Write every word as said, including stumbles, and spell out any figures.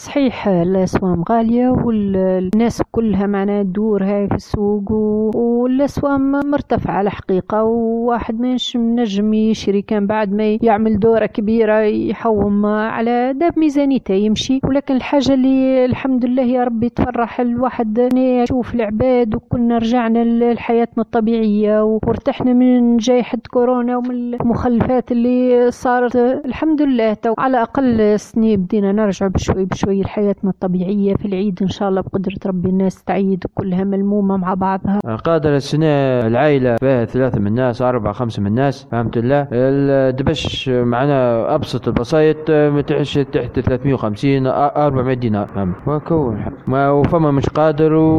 صحيح الأسوام غالية والناس كلها معنا تدور هاي في السوق، والأسوام مرتفعة الحقيقة، وواحد ما نجم يشري كان بعد ما يعمل دورة كبيرة يحوم على داب ميزانيته يمشي. ولكن الحاجة اللي الحمد لله يا ربي تفرح الواحد نشوف العباد وكنا رجعنا لحياتنا الطبيعية وارتحنا من جائحة كورونا ومن المخلفات اللي صارت. الحمد لله تو على أقل سنين بدينا نرجع بشوي بشوي لحياتنا الطبيعية. في العيد إن شاء الله بقدرة ربي الناس تعيد كلها ملمومة مع بعضها. قادر السنة العائلة فيها ثلاثة من الناس، أربعة خمسة من الناس، فهمت الله. الدبش معنا أبسط البسايط تحت ثلاثمية وخمسين أربعمية دينار، فهم وكون وفما مش قادر.